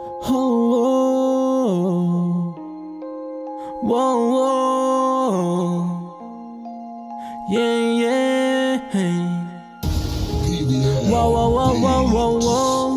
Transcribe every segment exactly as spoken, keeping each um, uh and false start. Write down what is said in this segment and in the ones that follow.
Oh, whoa, whoa, yeah, yeah. Whoa, whoa, whoa, whoa, whoa, whoa.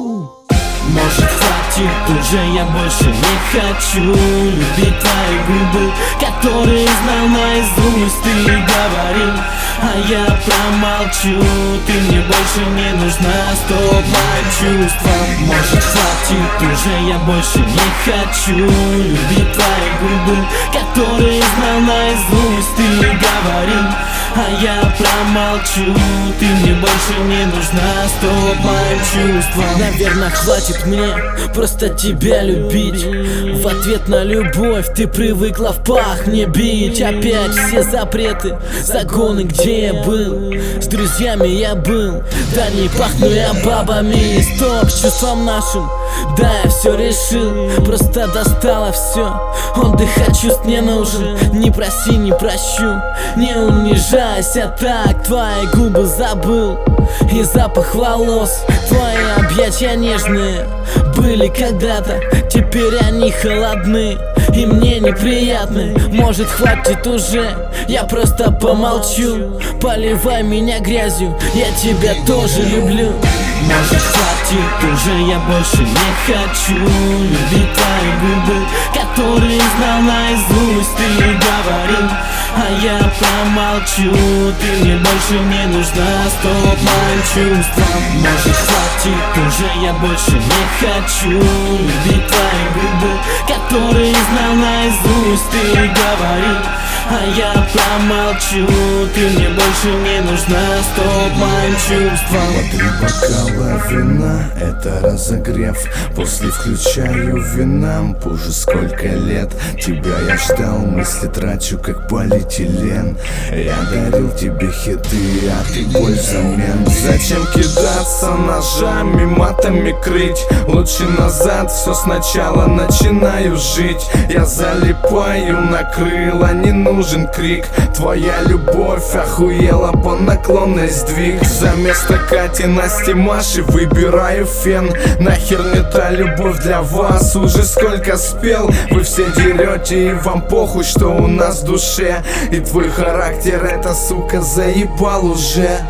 Может, хватит уже, я больше не хочу любить твои губы, которые знал наизусть ты говорил, а я промолчу. Ты мне больше не нужна, стоп моим чувствам. Может, хватит уже, я больше не хочу любить твои губы, которые знал наизусть ты говорил, а я промолчу. Ты мне больше не нужна, стоп моим чувствам. Наверное, хватит мне просто тебя любить. В ответ на любовь ты привыкла в пах мне бить. Опять все запреты, загоны, где я был. С друзьями я был, да не пахну я бабами. Стоп, с чувством нашим, да я все решил. Просто достало все, отдых от чувств не нужен. Не проси, не прощу, не унижайся так. Твои губы забыл и запах волос. Твои объятия нежные были когда-то, теперь они холодны и мне неприятны. Может, хватит уже, я просто помолчу. Поливай меня грязью, я тебя тоже люблю. Может, хватит уже, я больше не хочу любить твои губы, которые знал наизусть ты говорил, а я промолчу. Ты мне больше не нужна, стоп моим чувствам. Может, хватит уже, я больше не хочу любить твои губы, которые знал наизусть ты говорил, а я промолчу. Ты мне больше не нужна, стоп моим чувствам. Три бокала вина, это разогрев. После включаю вина, позже сколько лет. Тебя я ждал, мысли трачу как полиэтилен. Я дарил тебе хиты, а ты боль взамен. Зачем кидаться ножами, матами крыть? Лучше назад, все сначала начинаю жить. Я залипаю, накрыла, не нужен крик. Твоя любовь охуела, по наклонной сдвиг. За место Кати, Насти, Маши выбираю фен. Нахер мне та любовь для вас, уже сколько спел. Вы все дерете и вам похуй, что у нас в душе. И твой характер, эта сука, заебал уже.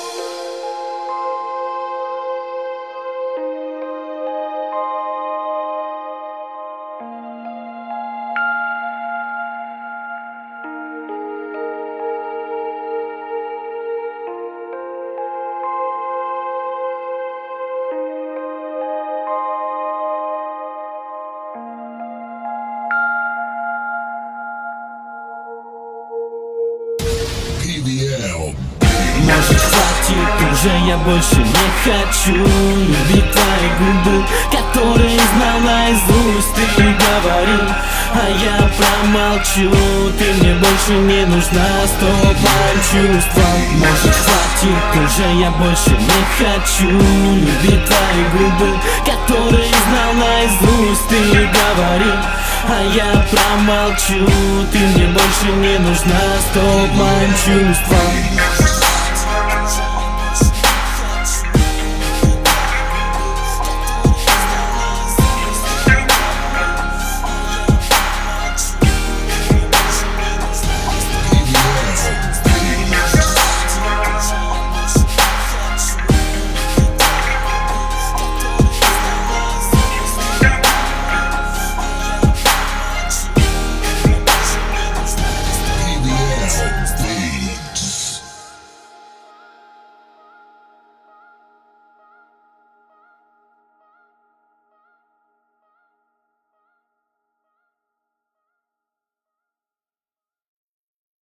Может, хватит уже, я больше не хочу любить твои губы, которые знал наизусть ты говорил, а я промолчу. Ты мне больше не нужна, стоп моим чувствам. Может, хватит уже, я больше не хочу любить твои губы, которые знал наизусть ты говорил, а я промолчу. Ты мне больше не нужна, стоп моим чувствам.